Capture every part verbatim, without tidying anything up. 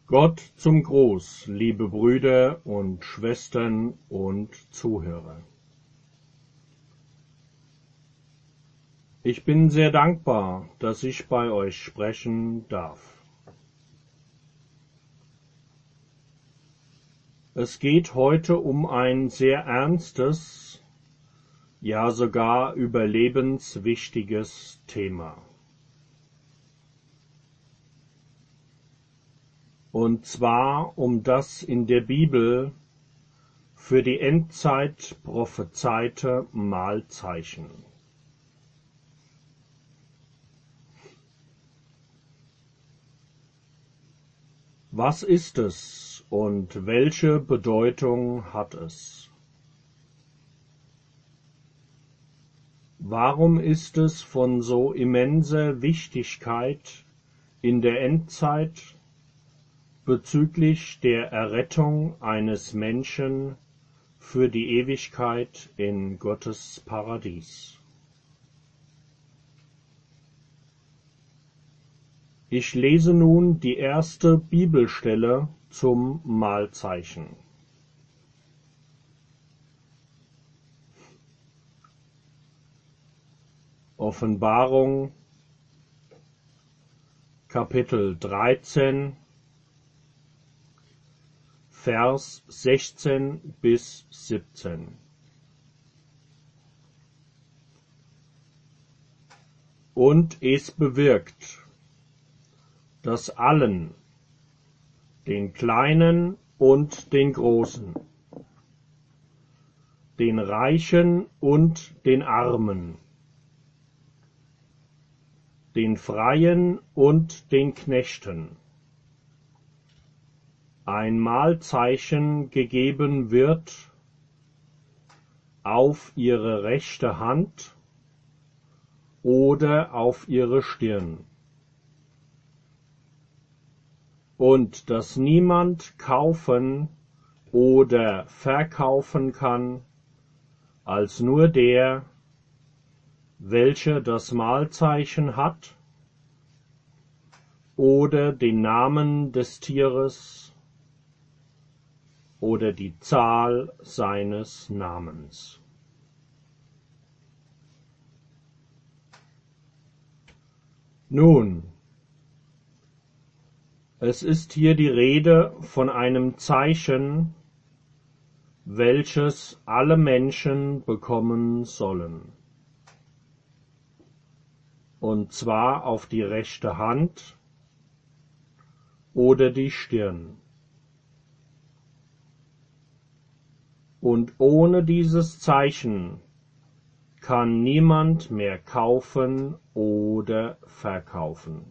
Gott zum Gruß, liebe Brüder und Schwestern und Zuhörer. Ich bin sehr dankbar, dass ich bei euch sprechen darf. Es geht heute um ein sehr ernstes, ja sogar überlebenswichtiges Thema. Und zwar um das in der Bibel für die Endzeit prophezeite Mahlzeichen. Was ist es und welche Bedeutung hat es? Warum ist es von so immenser Wichtigkeit in der Endzeit bezüglich der Errettung eines Menschen für die Ewigkeit in Gottes Paradies? Ich lese nun die erste Bibelstelle zum Mahlzeichen. Offenbarung, Kapitel dreizehn, Vers sechzehn bis siebzehn. Und es bewirkt, dass allen, den Kleinen und den Großen, den Reichen und den Armen, den Freien und den Knechten, ein Mahlzeichen gegeben wird auf ihre rechte Hand oder auf ihre Stirn, und dass niemand kaufen oder verkaufen kann, als nur der, welcher das Mahlzeichen hat oder den Namen des Tieres oder die Zahl seines Namens. Nun, es ist hier die Rede von einem Zeichen, welches alle Menschen bekommen sollen. Und zwar auf die rechte Hand oder die Stirn. Und ohne dieses Zeichen kann niemand mehr kaufen oder verkaufen.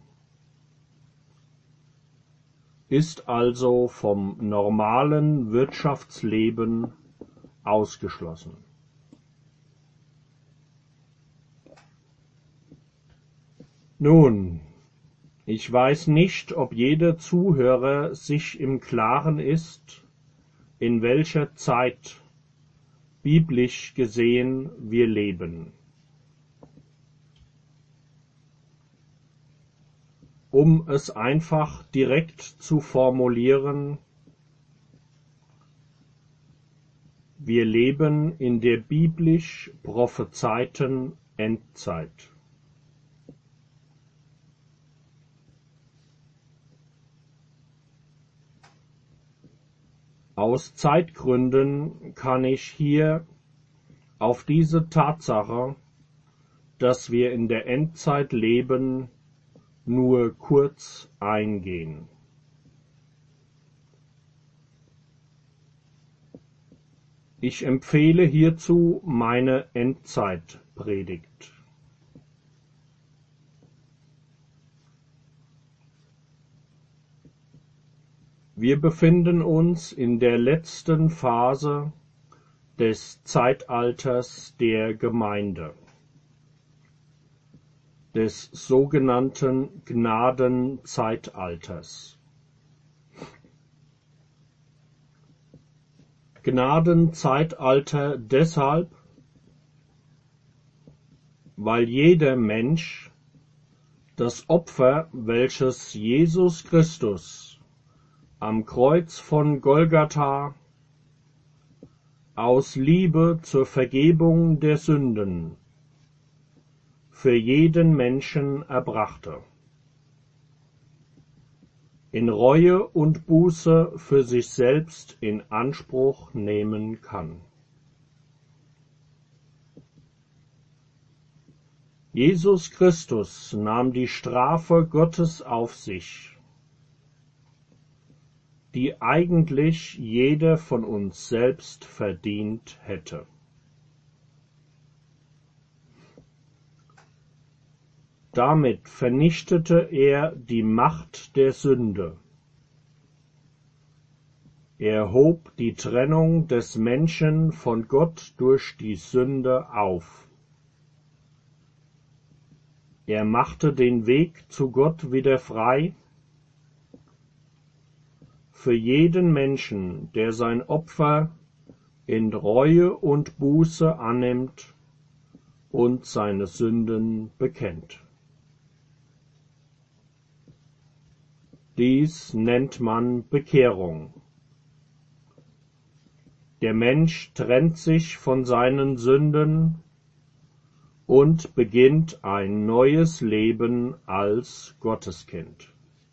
Ist also vom normalen Wirtschaftsleben ausgeschlossen. Nun, ich weiß nicht, ob jeder Zuhörer sich im Klaren ist, in welcher Zeit biblisch gesehen wir leben. Um es einfach direkt zu formulieren, wir leben in der biblisch prophezeiten Endzeit. Aus Zeitgründen kann ich hier auf diese Tatsache, dass wir in der Endzeit leben, nur kurz eingehen. Ich empfehle hierzu meine Endzeitpredigt. Wir befinden uns in der letzten Phase des Zeitalters der Gemeinde, des sogenannten Gnadenzeitalters. Gnadenzeitalter deshalb, weil jeder Mensch das Opfer, welches Jesus Christus am Kreuz von Golgatha aus Liebe zur Vergebung der Sünden für jeden Menschen erbrachte, in Reue und Buße für sich selbst in Anspruch nehmen kann. Jesus Christus nahm die Strafe Gottes auf sich, die eigentlich jeder von uns selbst verdient hätte. Damit vernichtete er die Macht der Sünde. Er hob die Trennung des Menschen von Gott durch die Sünde auf. Er machte den Weg zu Gott wieder frei für jeden Menschen, der sein Opfer in Reue und Buße annimmt und seine Sünden bekennt. Dies nennt man Bekehrung. Der Mensch trennt sich von seinen Sünden und beginnt ein neues Leben als Gotteskind.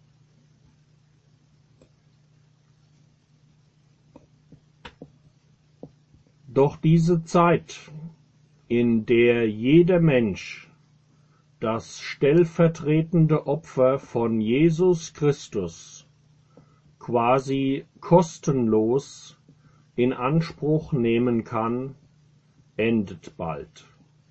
Doch diese Zeit, in der jeder Mensch das stellvertretende Opfer von Jesus Christus quasi kostenlos in Anspruch nehmen kann, endet bald.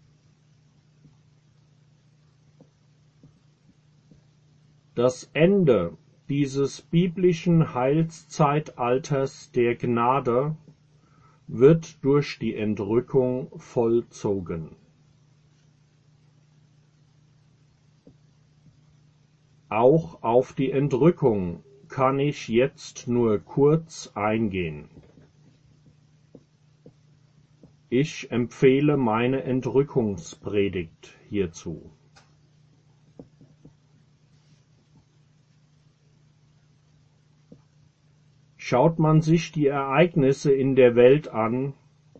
Das Ende dieses biblischen Heilszeitalters der Gnade wird durch die Entrückung vollzogen. Auch auf die Entrückung kann ich jetzt nur kurz eingehen. Ich empfehle meine Entrückungspredigt hierzu. Schaut man sich die Ereignisse in der Welt an,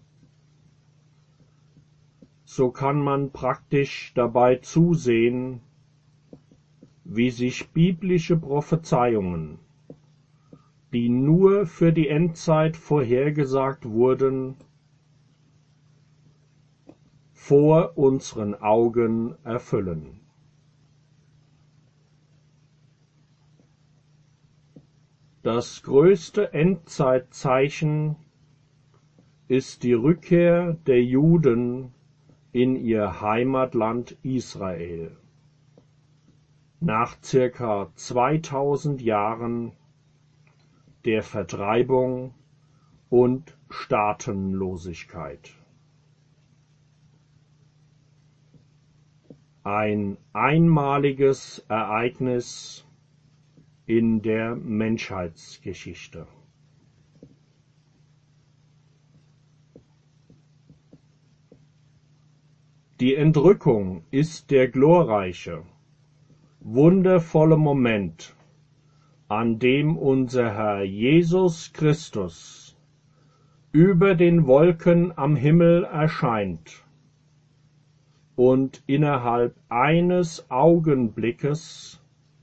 so kann man praktisch dabei zusehen, wie sich biblische Prophezeiungen, die nur für die Endzeit vorhergesagt wurden, vor unseren Augen erfüllen. Das größte Endzeitzeichen ist die Rückkehr der Juden in ihr Heimatland Israel nach circa zweitausend Jahren der Vertreibung und Staatenlosigkeit. Ein einmaliges Ereignis in der Menschheitsgeschichte. Die Entrückung ist der glorreiche, wundervolle Moment, an dem unser Herr Jesus Christus über den Wolken am Himmel erscheint und innerhalb eines Augenblickes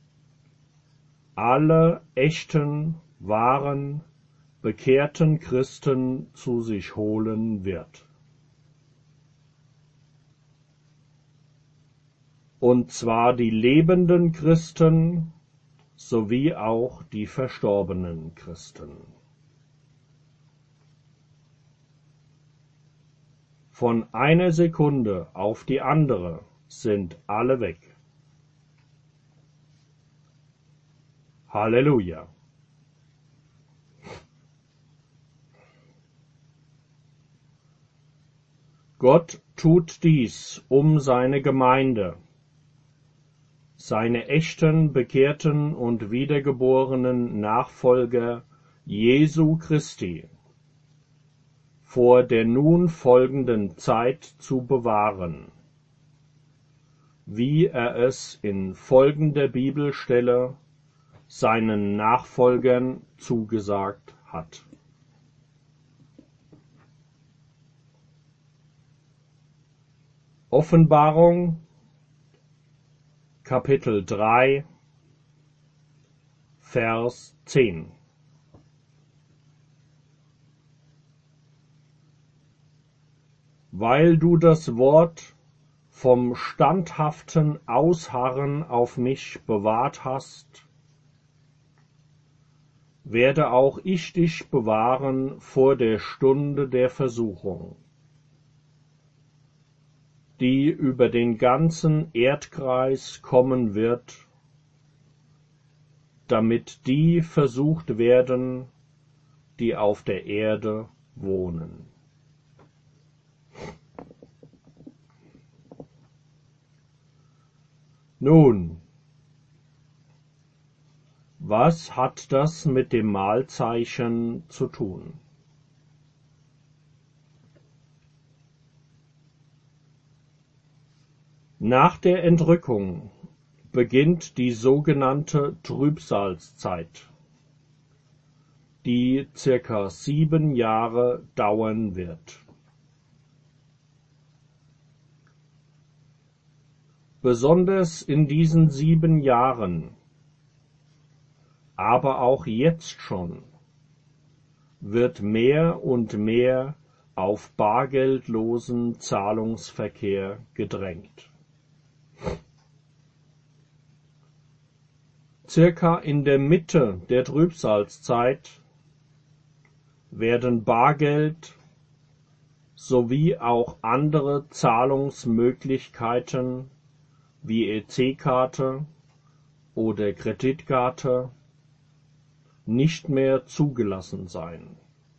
alle echten, wahren, bekehrten Christen zu sich holen wird. Und zwar die lebenden Christen sowie auch die verstorbenen Christen. Von einer Sekunde auf die andere sind alle weg. Halleluja! Gott tut dies, um seine Gemeinde, seine echten, bekehrten und wiedergeborenen Nachfolger Jesu Christi vor der nun folgenden Zeit zu bewahren, wie er es in folgender Bibelstelle seinen Nachfolgern zugesagt hat. Offenbarung Kapitel drei Vers zehn. Weil du das Wort vom standhaften Ausharren auf mich bewahrt hast, werde auch ich dich bewahren vor der Stunde der Versuchung, die über den ganzen Erdkreis kommen wird, damit die versucht werden, die auf der Erde wohnen. Nun, was hat das mit dem Mahlzeichen zu tun? Nach der Entrückung beginnt die sogenannte Trübsalzeit, die circa sieben Jahre dauern wird. Besonders in diesen sieben Jahren, aber auch jetzt schon, wird mehr und mehr auf bargeldlosen Zahlungsverkehr gedrängt. Circa in der Mitte der Trübsalzeit werden Bargeld sowie auch andere Zahlungsmöglichkeiten wie E C-Karte oder Kreditkarte nicht mehr zugelassen sein.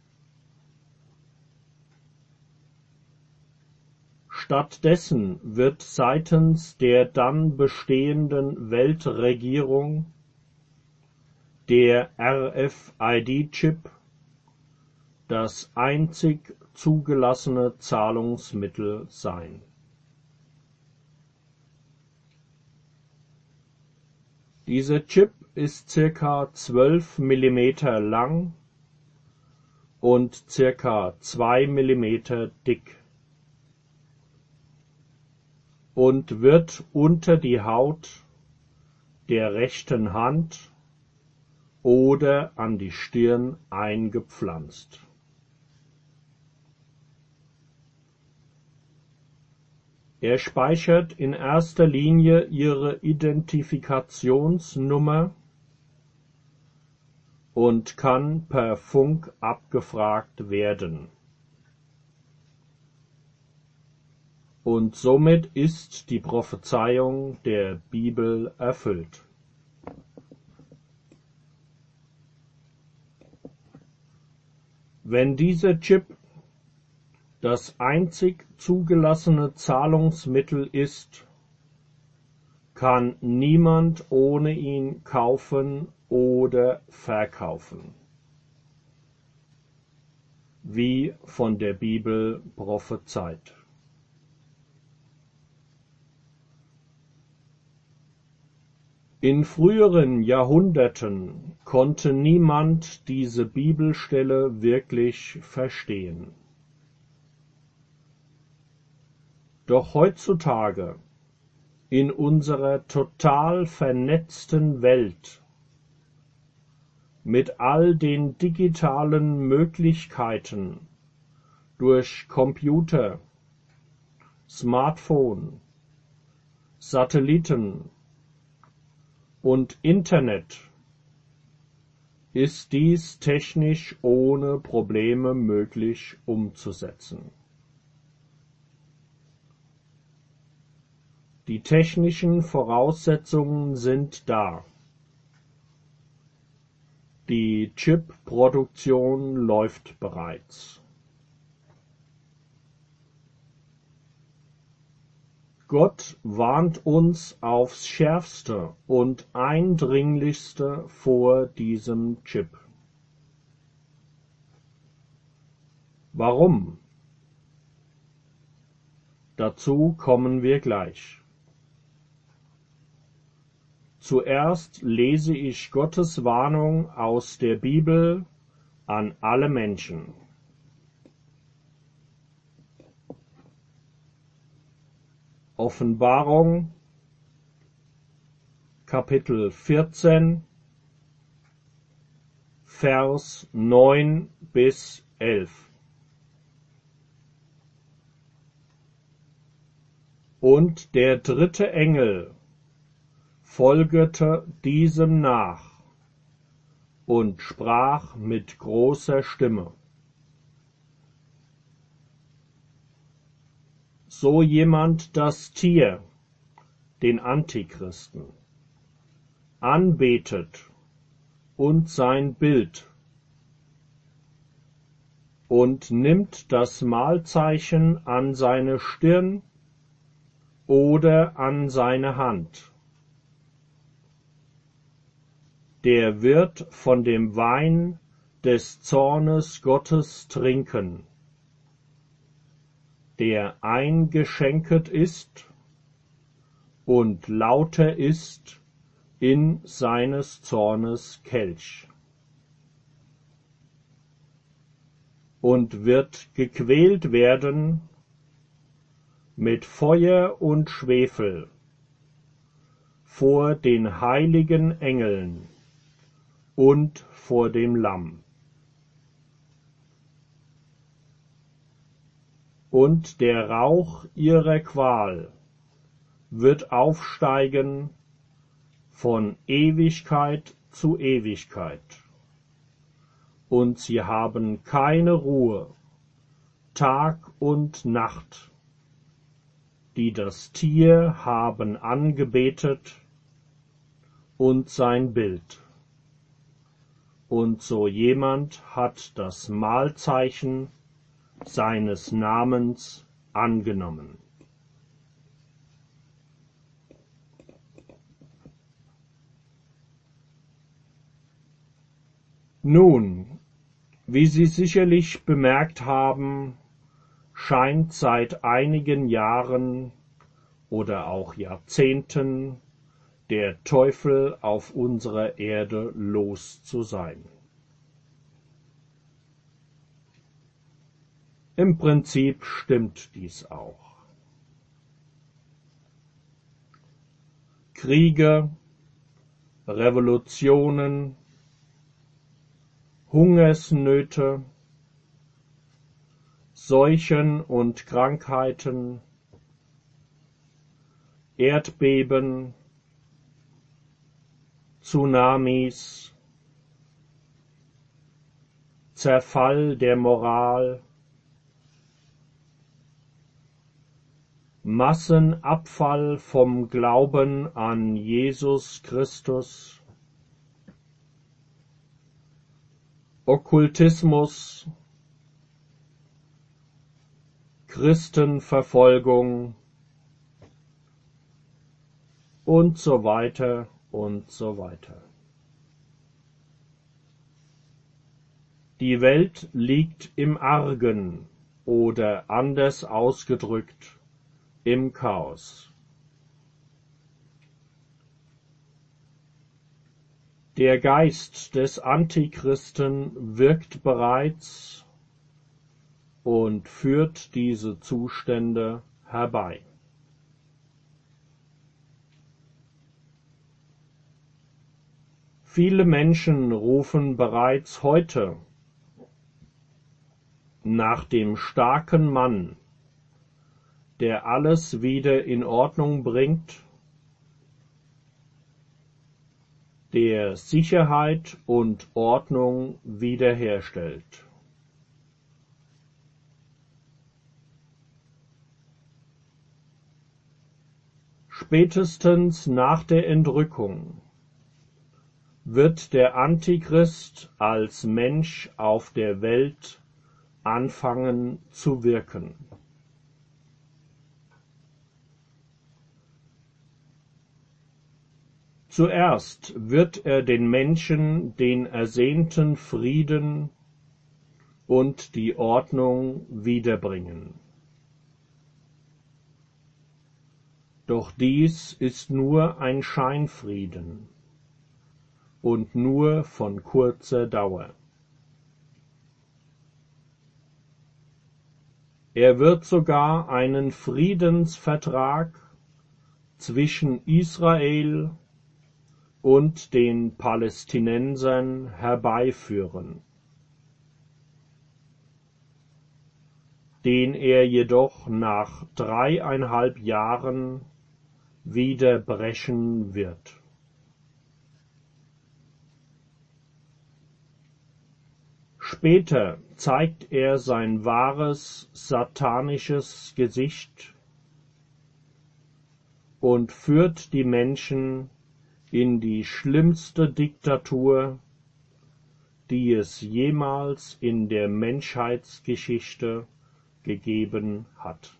Stattdessen wird seitens der dann bestehenden Weltregierung der R F I D-Chip das einzig zugelassene Zahlungsmittel sein. Dieser Chip ist circa zwölf Millimeter lang und circa zwei Millimeter dick und wird unter die Haut der rechten Hand oder an die Stirn eingepflanzt. Er speichert in erster Linie Ihre Identifikationsnummer und kann per Funk abgefragt werden. Und somit ist die Prophezeiung der Bibel erfüllt. Wenn dieser Chip das einzig zugelassene Zahlungsmittel ist, kann niemand ohne ihn kaufen oder verkaufen, wie von der Bibel prophezeit. In früheren Jahrhunderten konnte niemand diese Bibelstelle wirklich verstehen. Doch heutzutage, in unserer total vernetzten Welt, mit all den digitalen Möglichkeiten durch Computer, Smartphone, Satelliten und Internet, ist dies technisch ohne Probleme möglich umzusetzen. Die technischen Voraussetzungen sind da. Die Chip-Produktion läuft bereits. Gott warnt uns aufs Schärfste und Eindringlichste vor diesem Chip. Warum? Dazu kommen wir gleich. Zuerst lese ich Gottes Warnung aus der Bibel an alle Menschen. Offenbarung, Kapitel vierzehn, Vers neun bis elf. Und der dritte Engel folgete diesem nach und sprach mit großer Stimme: So jemand das Tier, den Antichristen, anbetet und sein Bild und nimmt das Mahlzeichen an seine Stirn oder an seine Hand, der wird von dem Wein des Zornes Gottes trinken, der eingeschenket ist und lauter ist in seines Zornes Kelch, und wird gequält werden mit Feuer und Schwefel vor den heiligen Engeln und vor dem Lamm. Und der Rauch ihrer Qual wird aufsteigen von Ewigkeit zu Ewigkeit, und sie haben keine Ruhe, Tag und Nacht, die das Tier haben angebetet und sein Bild. Und so jemand hat das Mahlzeichen seines Namens angenommen. Nun, wie Sie sicherlich bemerkt haben, scheint seit einigen Jahren oder auch Jahrzehnten der Teufel auf unserer Erde los zu sein. Im Prinzip stimmt dies auch. Kriege, Revolutionen, Hungersnöte, Seuchen und Krankheiten, Erdbeben, Tsunamis, Zerfall der Moral, Massenabfall vom Glauben an Jesus Christus, Okkultismus, Christenverfolgung und so weiter und so weiter. Die Welt liegt im Argen oder anders ausgedrückt im Chaos. Der Geist des Antichristen wirkt bereits und führt diese Zustände herbei. Viele Menschen rufen bereits heute nach dem starken Mann, der alles wieder in Ordnung bringt, der Sicherheit und Ordnung wiederherstellt. Spätestens nach der Entrückung wird der Antichrist als Mensch auf der Welt anfangen zu wirken. Zuerst wird er den Menschen den ersehnten Frieden und die Ordnung wiederbringen. Doch dies ist nur ein Scheinfrieden und nur von kurzer Dauer. Er wird sogar einen Friedensvertrag zwischen Israel und den Palästinensern herbeiführen, den er jedoch nach dreieinhalb Jahren wieder brechen wird. Später zeigt er sein wahres satanisches Gesicht und führt die Menschen in die schlimmste Diktatur, die es jemals in der Menschheitsgeschichte gegeben hat.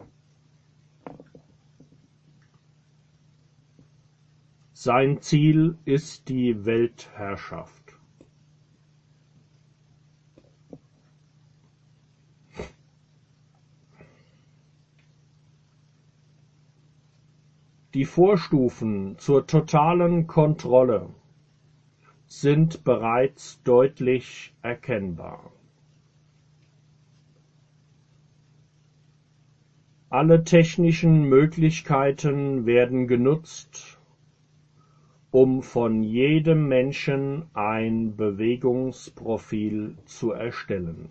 Sein Ziel ist die Weltherrschaft. Die Vorstufen zur totalen Kontrolle sind bereits deutlich erkennbar. Alle technischen Möglichkeiten werden genutzt, um von jedem Menschen ein Bewegungsprofil zu erstellen.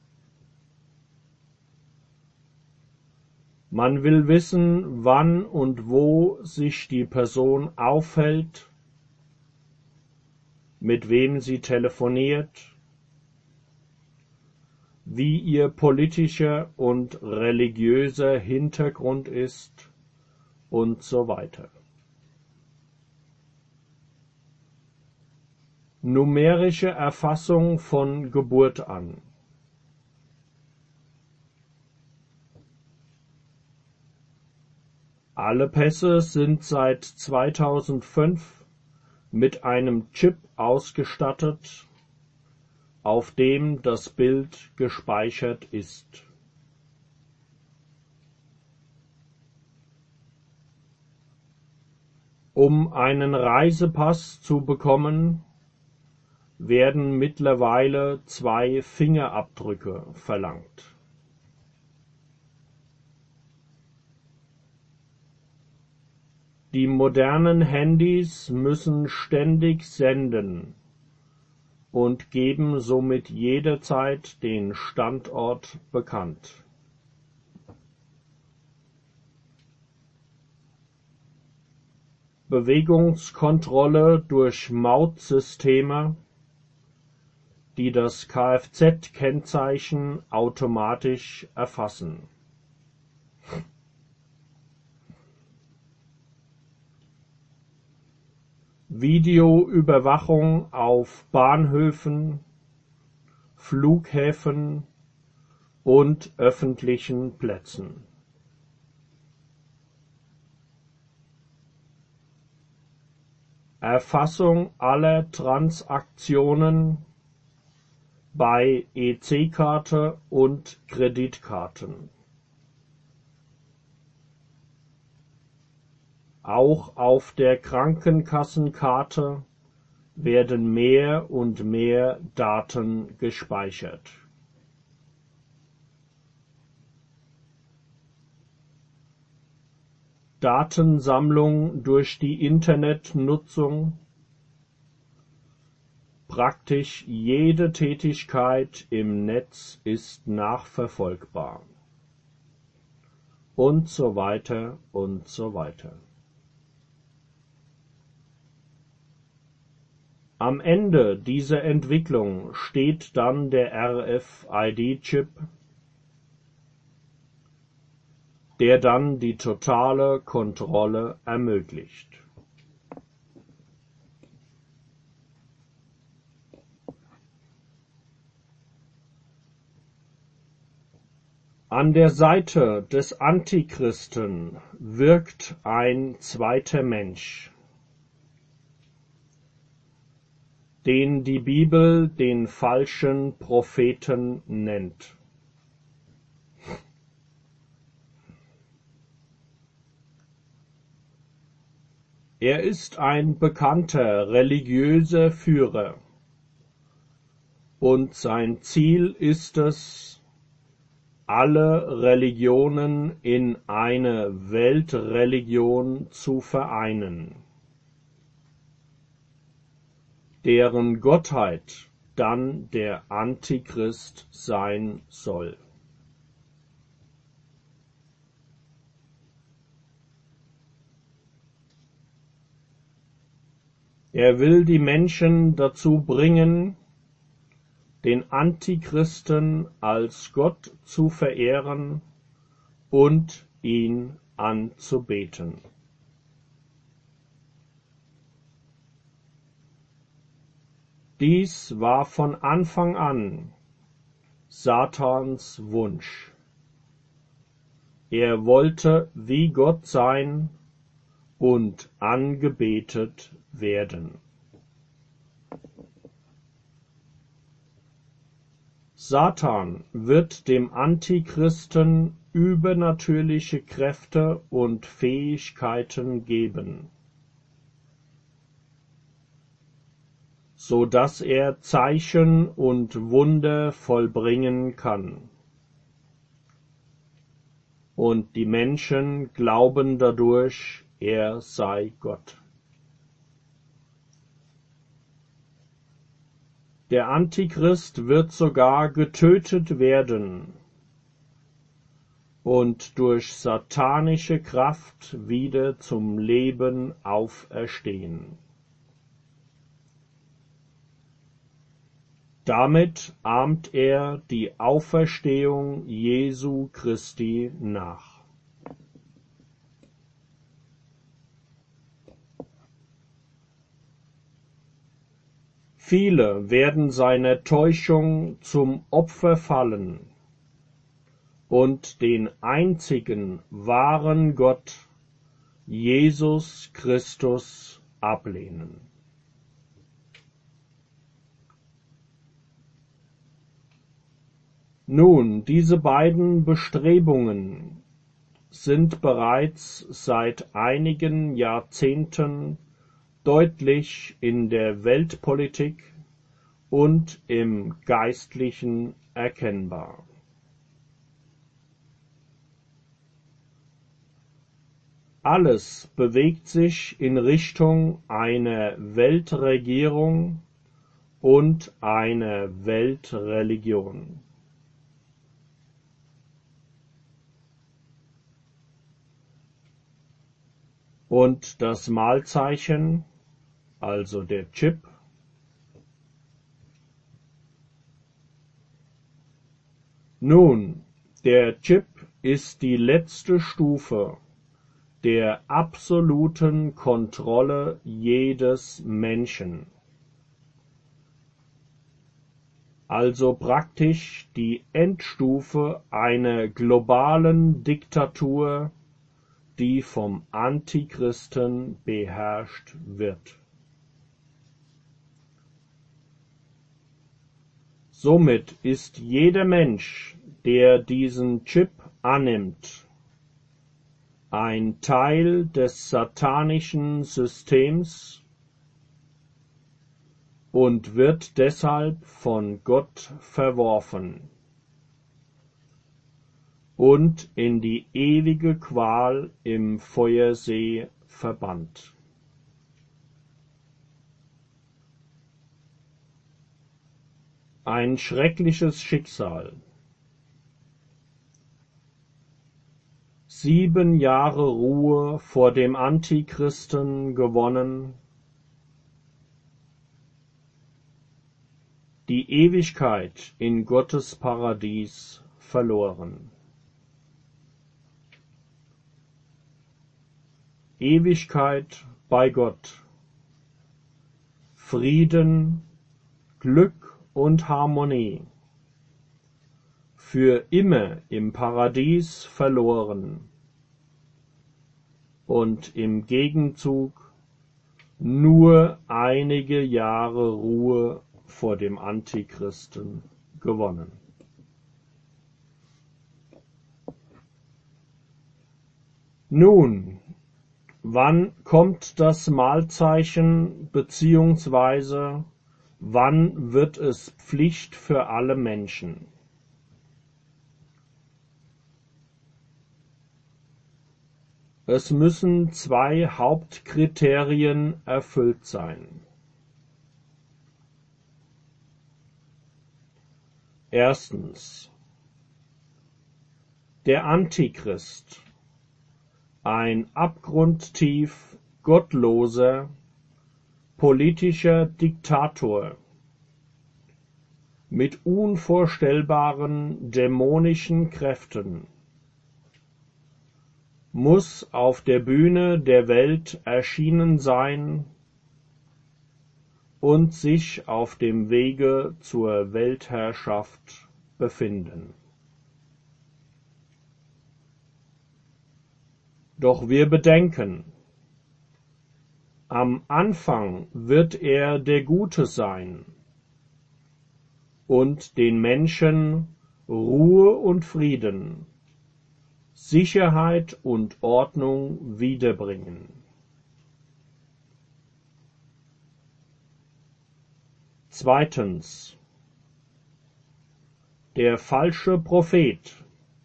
Man will wissen, wann und wo sich die Person aufhält, mit wem sie telefoniert, wie ihr politischer und religiöser Hintergrund ist und so weiter. Numerische Erfassung von Geburt an. Alle Pässe sind seit zweitausendfünf mit einem Chip ausgestattet, auf dem das Bild gespeichert ist. Um einen Reisepass zu bekommen, werden mittlerweile zwei Fingerabdrücke verlangt. Die modernen Handys müssen ständig senden und geben somit jederzeit den Standort bekannt. Bewegungskontrolle durch Mautsysteme, die das Kfz-Kennzeichen automatisch erfassen. Videoüberwachung auf Bahnhöfen, Flughäfen und öffentlichen Plätzen. Erfassung aller Transaktionen bei E C-Karte und Kreditkarten. Auch auf der Krankenkassenkarte werden mehr und mehr Daten gespeichert. Datensammlung durch die Internetnutzung. Praktisch jede Tätigkeit im Netz ist nachverfolgbar. Und so weiter und so weiter. Am Ende dieser Entwicklung steht dann der R F I D-Chip, der dann die totale Kontrolle ermöglicht. An der Seite des Antichristen wirkt ein zweiter Mensch, den die Bibel den falschen Propheten nennt. Er ist ein bekannter religiöser Führer, und sein Ziel ist es, alle Religionen in eine Weltreligion zu vereinen, deren Gottheit dann der Antichrist sein soll. Er will die Menschen dazu bringen, den Antichristen als Gott zu verehren und ihn anzubeten. Dies war von Anfang an Satans Wunsch. Er wollte wie Gott sein und angebetet werden. Satan wird dem Antichristen übernatürliche Kräfte und Fähigkeiten geben, so dass er Zeichen und Wunder vollbringen kann. Und die Menschen glauben dadurch, er sei Gott. Der Antichrist wird sogar getötet werden und durch satanische Kraft wieder zum Leben auferstehen. Damit ahmt er die Auferstehung Jesu Christi nach. Viele werden seiner Täuschung zum Opfer fallen und den einzigen wahren Gott, Jesus Christus, ablehnen. Nun, diese beiden Bestrebungen sind bereits seit einigen Jahrzehnten deutlich in der Weltpolitik und im Geistlichen erkennbar. Alles bewegt sich in Richtung einer Weltregierung und einer Weltreligion. Und das Malzeichen, also der Chip, nun, der Chip ist die letzte Stufe der absoluten Kontrolle jedes Menschen, also praktisch die Endstufe einer globalen Diktatur, die vom Antichristen beherrscht wird. Somit ist jeder Mensch, der diesen Chip annimmt, ein Teil des satanischen Systems und wird deshalb von Gott verworfen und in die ewige Qual im Feuersee verbannt. Ein schreckliches Schicksal. Sieben Jahre Ruhe vor dem Antichristen gewonnen, die Ewigkeit in Gottes Paradies verloren. Ewigkeit bei Gott, Frieden, Glück und Harmonie, für immer im Paradies verloren und im Gegenzug nur einige Jahre Ruhe vor dem Antichristen gewonnen. Nun, Wann kommt das Mahlzeichen beziehungsweise wann wird es Pflicht für alle Menschen? Es müssen zwei Hauptkriterien erfüllt sein. Erstens. Der Antichrist, ein abgrundtief gottloser, politischer Diktator mit unvorstellbaren dämonischen Kräften, muss auf der Bühne der Welt erschienen sein und sich auf dem Wege zur Weltherrschaft befinden. Doch wir bedenken, am Anfang wird er der Gute sein und den Menschen Ruhe und Frieden, Sicherheit und Ordnung wiederbringen. Zweitens. Der falsche Prophet,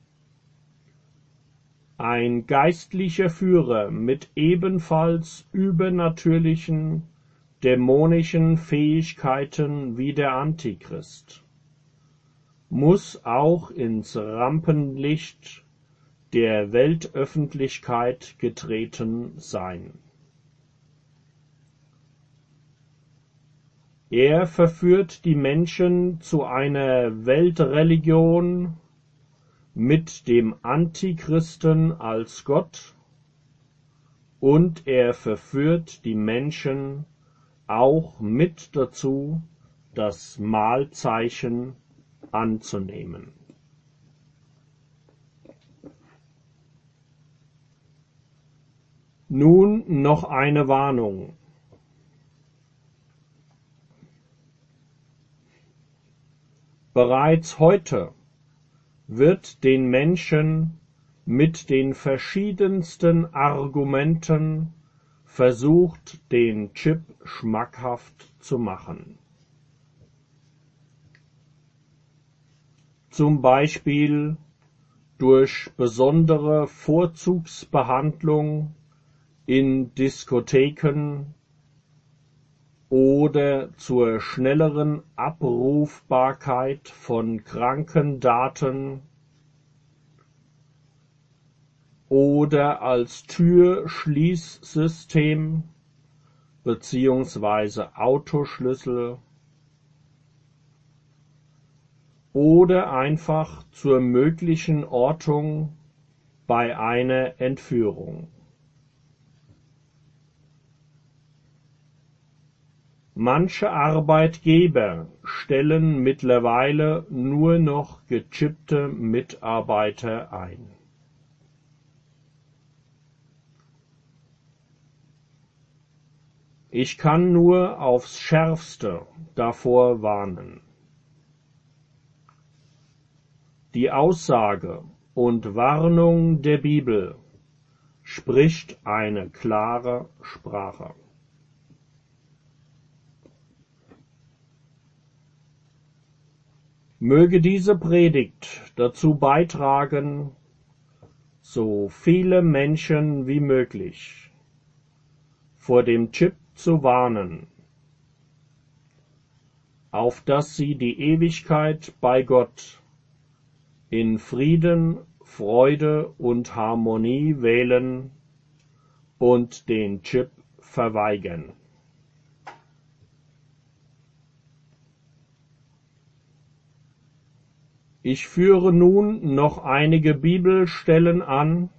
ein geistlicher Führer mit ebenfalls übernatürlichen, dämonischen Fähigkeiten wie der Antichrist, muss auch ins Rampenlicht der Weltöffentlichkeit getreten sein. Er verführt die Menschen zu einer Weltreligion mit dem Antichristen als Gott, und er verführt die Menschen auch mit dazu, das Mahlzeichen anzunehmen. Nun noch eine Warnung. Bereits heute wird den Menschen mit den verschiedensten Argumenten versucht, den Chip schmackhaft zu machen. Zum Beispiel durch besondere Vorzugsbehandlung in Diskotheken oder zur schnelleren Abrufbarkeit von Krankendaten oder als Türschließsystem bzw. Autoschlüssel oder einfach zur möglichen Ortung bei einer Entführung. Manche Arbeitgeber stellen mittlerweile nur noch gechippte Mitarbeiter ein. Ich kann nur aufs Schärfste davor warnen. Die Aussage und Warnung der Bibel spricht eine klare Sprache. Möge diese Predigt dazu beitragen, so viele Menschen wie möglich vor dem Chip zu warnen, auf dass sie die Ewigkeit bei Gott in Frieden, Freude und Harmonie wählen und den Chip verweigern. Ich führe nun noch einige Bibelstellen an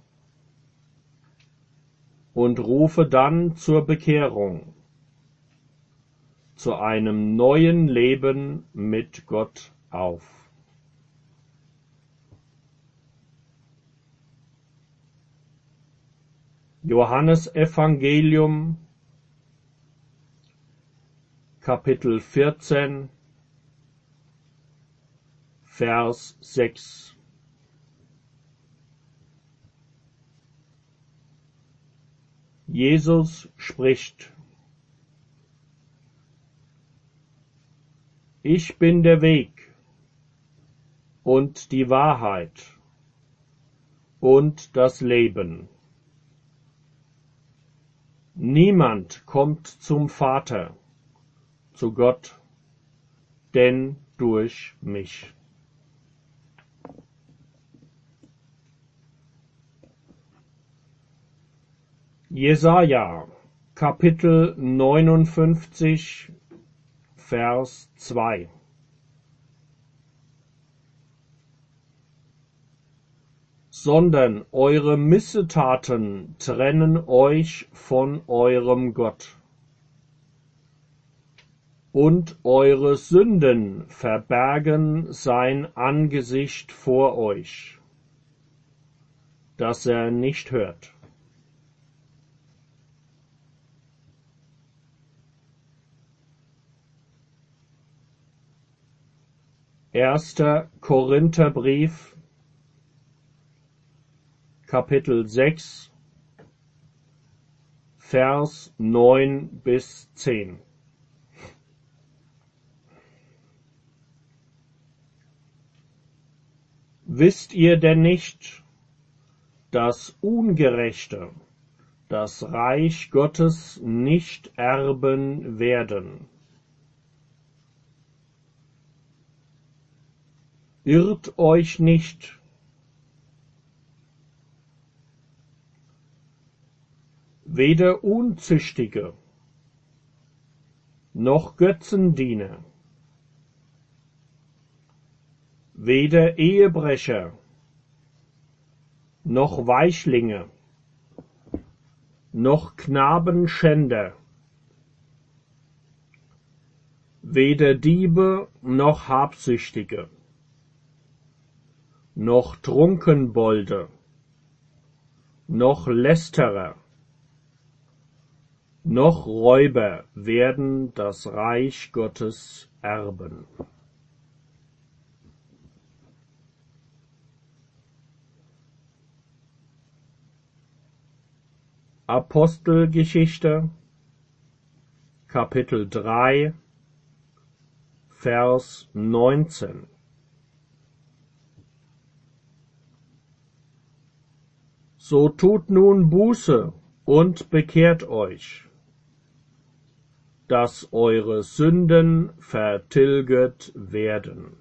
und rufe dann zur Bekehrung, zu einem neuen Leben mit Gott auf. Johannesevangelium, Kapitel vierzehn, Vers sechs. Jesus spricht: Ich bin der Weg und die Wahrheit und das Leben. Niemand kommt zum Vater, zu Gott, denn durch mich. Jesaja, Kapitel neunundfünfzig, Vers zwei. Sondern eure Missetaten trennen euch von eurem Gott, und eure Sünden verbergen sein Angesicht vor euch, dass er nicht hört. Erster Korintherbrief, Kapitel sechs, Vers neun bis zehn. Wisst ihr denn nicht, dass Ungerechte das Reich Gottes nicht erben werden? Irrt euch nicht, weder Unzüchtige, noch Götzendiener, weder Ehebrecher, noch Weichlinge, noch Knabenschänder, weder Diebe noch Habsüchtige, noch Trunkenbolde, noch Lästerer, noch Räuber werden das Reich Gottes erben. Apostelgeschichte, Kapitel drei, Vers neunzehn. So tut nun Buße und bekehrt euch, dass eure Sünden vertilget werden.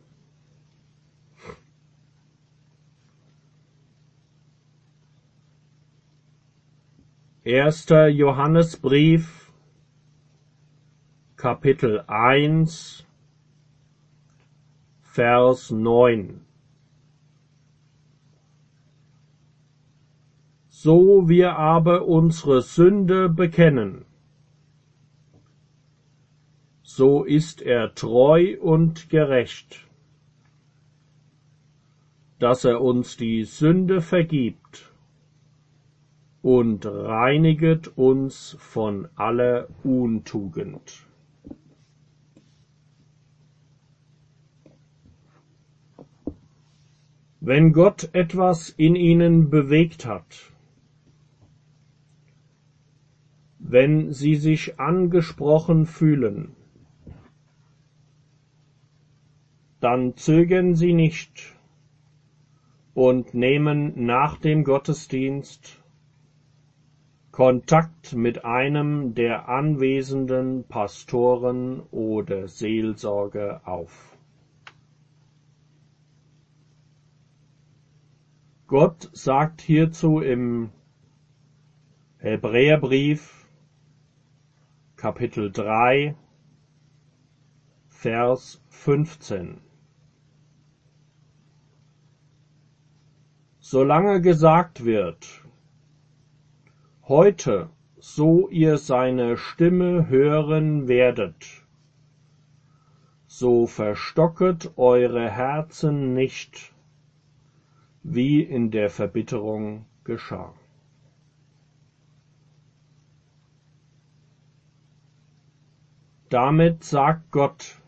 Erster Johannesbrief, Kapitel eins, Vers neun. So wir aber unsere Sünde bekennen, so ist er treu und gerecht, dass er uns die Sünde vergibt und reiniget uns von aller Untugend. Wenn Gott etwas in ihnen bewegt hat, wenn sie sich angesprochen fühlen, dann zögern sie nicht und nehmen nach dem Gottesdienst Kontakt mit einem der anwesenden Pastoren oder Seelsorger auf. Gott sagt hierzu im Hebräerbrief, Kapitel drei, Vers fünfzehn. Solange gesagt wird, heute, so ihr seine Stimme hören werdet, so verstocket eure Herzen nicht, wie in der Verbitterung geschah. Damit sagt Gott,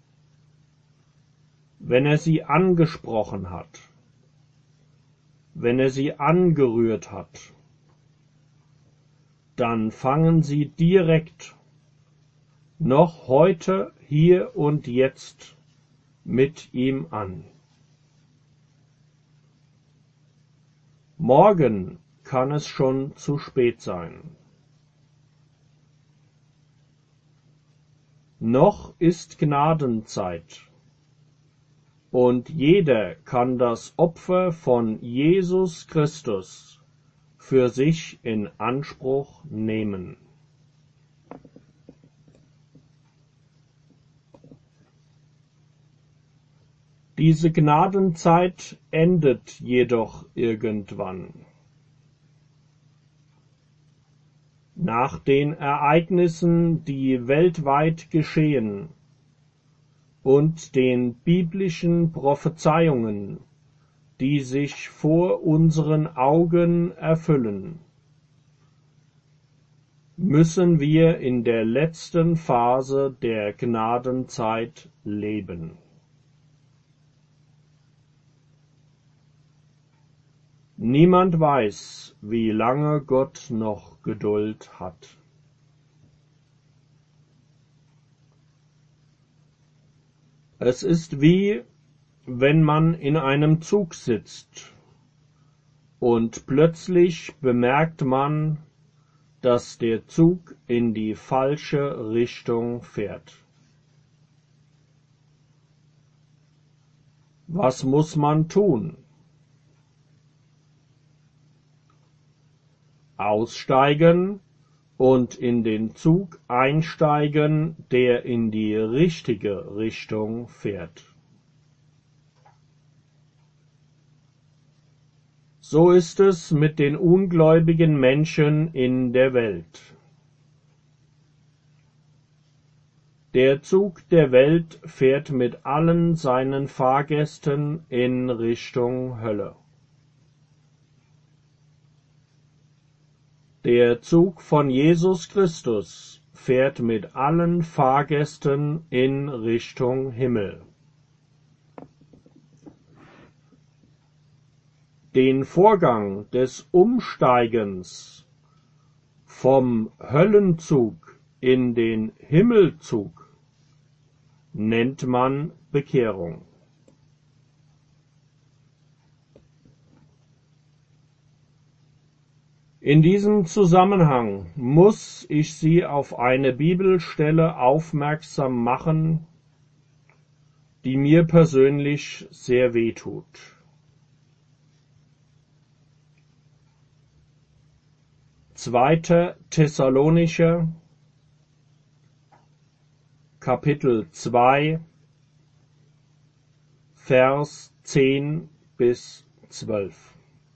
wenn er sie angesprochen hat, wenn er sie angerührt hat, dann fangen Sie direkt, noch heute, hier und jetzt, mit ihm an. Morgen kann es schon zu spät sein. Noch ist Gnadenzeit, und jeder kann das Opfer von Jesus Christus für sich in Anspruch nehmen. Diese Gnadenzeit endet jedoch irgendwann. Nach den Ereignissen, die weltweit geschehen, und den biblischen Prophezeiungen, die sich vor unseren Augen erfüllen, müssen wir in der letzten Phase der Gnadenzeit leben. Niemand weiß, wie lange Gott noch Geduld hat. Es ist wie, wenn man in einem Zug sitzt und plötzlich bemerkt man, dass der Zug in die falsche Richtung fährt. Was muss man tun? Aussteigen und in den Zug einsteigen, der in die richtige Richtung fährt. So ist es mit den ungläubigen Menschen in der Welt. Der Zug der Welt fährt mit allen seinen Fahrgästen in Richtung Hölle. Der Zug von Jesus Christus fährt mit allen Fahrgästen in Richtung Himmel. Den Vorgang des Umsteigens vom Höllenzug in den Himmelzug nennt man Bekehrung. In diesem Zusammenhang muss ich Sie auf eine Bibelstelle aufmerksam machen, die mir persönlich sehr wehtut. Zweiter Thessalonicher, Kapitel zwei, Vers zehn bis zwölf.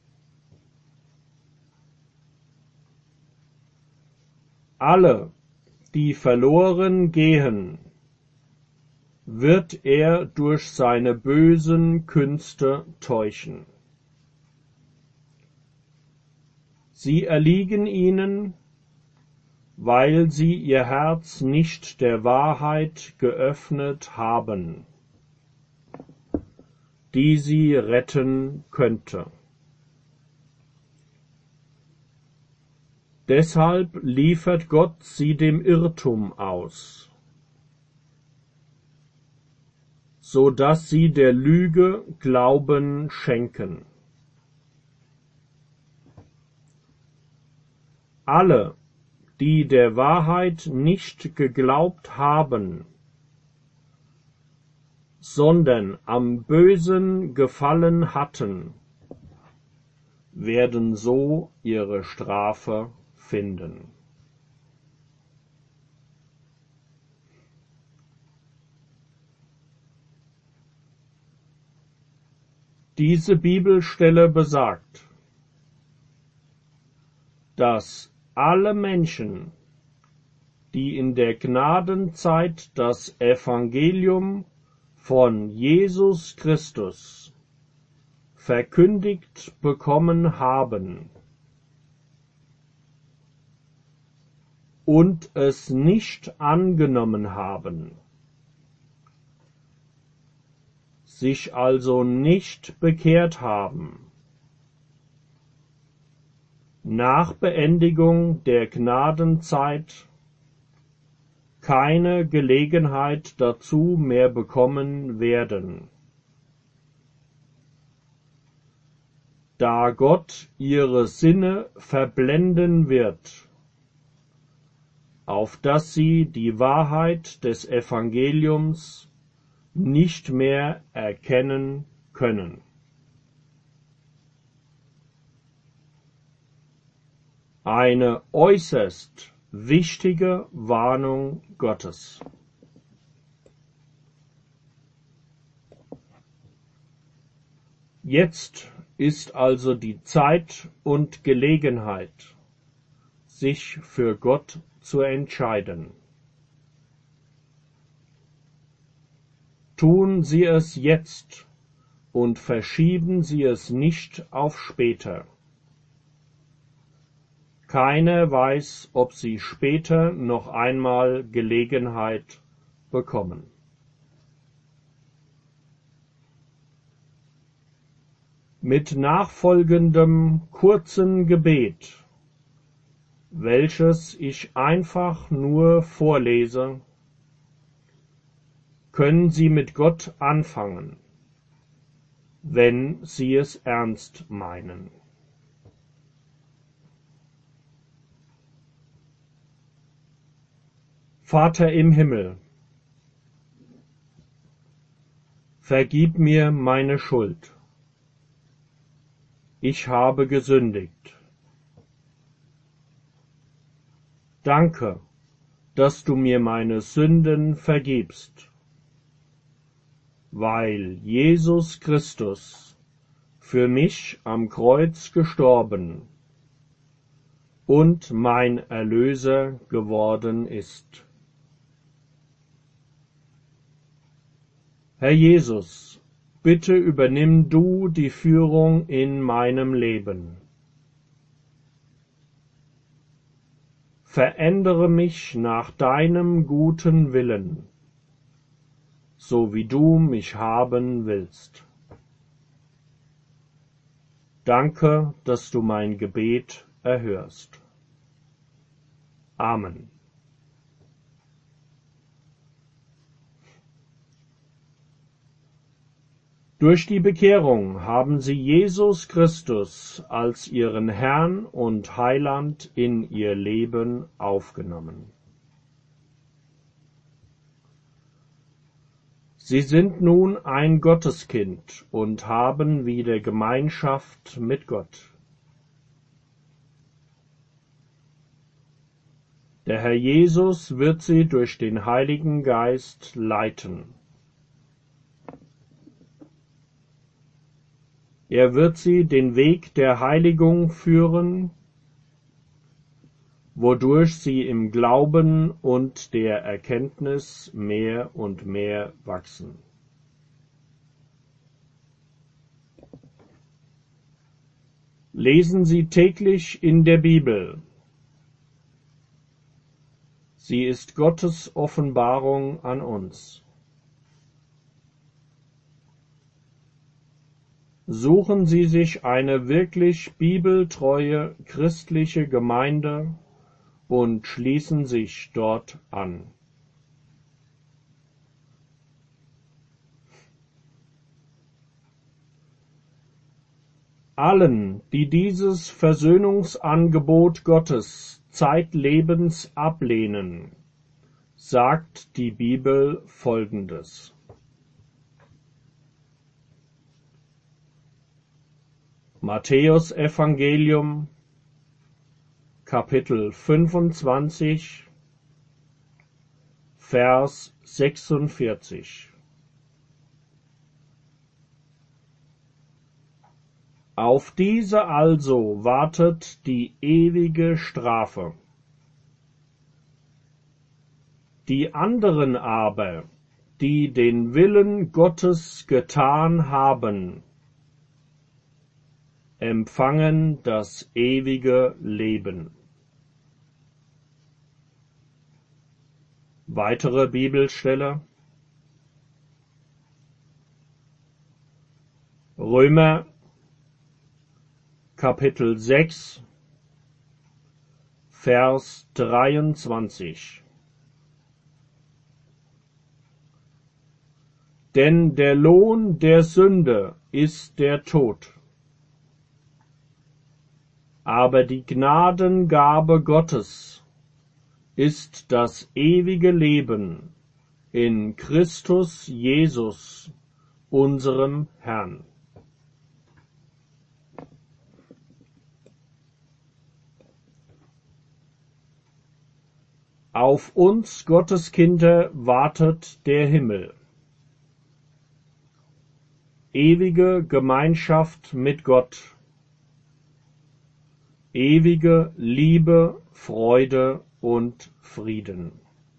Alle, die verloren gehen, wird er durch seine bösen Künste täuschen. Sie erliegen ihnen, weil sie ihr Herz nicht der Wahrheit geöffnet haben, die sie retten könnte. Deshalb liefert Gott sie dem Irrtum aus, so dass sie der Lüge Glauben schenken. Alle, die der Wahrheit nicht geglaubt haben, sondern am Bösen gefallen hatten, werden so ihre Strafe finden. Diese Bibelstelle besagt, dass alle Menschen, die in der Gnadenzeit das Evangelium von Jesus Christus verkündigt bekommen haben und es nicht angenommen haben, sich also nicht bekehrt haben, nach Beendigung der Gnadenzeit keine Gelegenheit dazu mehr bekommen werden, da Gott ihre Sinne verblenden wird, auf dass sie die Wahrheit des Evangeliums nicht mehr erkennen können. Eine äußerst wichtige Warnung Gottes. Jetzt ist also die Zeit und Gelegenheit, sich für Gott zu entscheiden. Tun Sie es jetzt und verschieben Sie es nicht auf später. Keiner weiß, ob Sie später noch einmal Gelegenheit bekommen. Mit nachfolgendem kurzen Gebet, welches ich einfach nur vorlese, können Sie mit Gott anfangen, wenn Sie es ernst meinen. Vater im Himmel, vergib mir meine Schuld. Ich habe gesündigt. Danke, dass du mir meine Sünden vergibst, weil Jesus Christus für mich am Kreuz gestorben und mein Erlöser geworden ist. Herr Jesus, bitte übernimm du die Führung in meinem Leben. Verändere mich nach deinem guten Willen, so wie du mich haben willst. Danke, dass du mein Gebet erhörst. Amen. Durch die Bekehrung haben sie Jesus Christus als ihren Herrn und Heiland in ihr Leben aufgenommen. Sie sind nun ein Gotteskind und haben wieder Gemeinschaft mit Gott. Der Herr Jesus wird sie durch den Heiligen Geist leiten. Er wird sie den Weg der Heiligung führen, wodurch sie im Glauben und der Erkenntnis mehr und mehr wachsen. Lesen Sie täglich in der Bibel. Sie ist Gottes Offenbarung an uns. Suchen Sie sich eine wirklich bibeltreue christliche Gemeinde und schließen sich dort an. Allen, die dieses Versöhnungsangebot Gottes zeitlebens ablehnen, sagt die Bibel Folgendes. Matthäus Evangelium, Kapitel fünfundzwanzig, Vers sechsundvierzig. Auf diese also wartet die ewige Strafe. Die anderen aber, die den Willen Gottes getan haben, empfangen das ewige Leben. Weitere Bibelstelle: Römer Kapitel sechs, Vers dreiundzwanzig. Denn der Lohn der Sünde ist der Tod. Aber die Gnadengabe Gottes ist das ewige Leben in Christus Jesus, unserem Herrn. Auf uns Gotteskinder wartet der Himmel. Ewige Gemeinschaft mit Gott. Ewige Liebe, Freude und Frieden.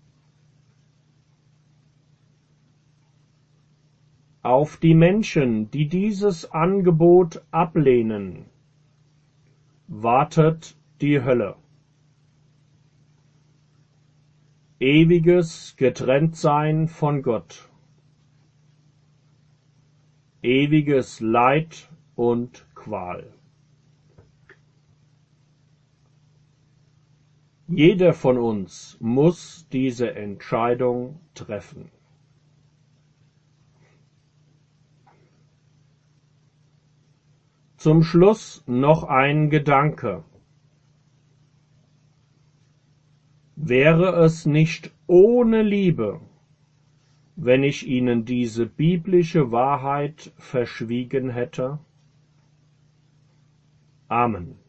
Auf die Menschen, die dieses Angebot ablehnen, wartet die Hölle. Ewiges Getrenntsein von Gott. Ewiges Leid und Qual. Jeder von uns muss diese Entscheidung treffen. Zum Schluss noch ein Gedanke. Wäre es nicht ohne Liebe, wenn ich Ihnen diese biblische Wahrheit verschwiegen hätte? Amen.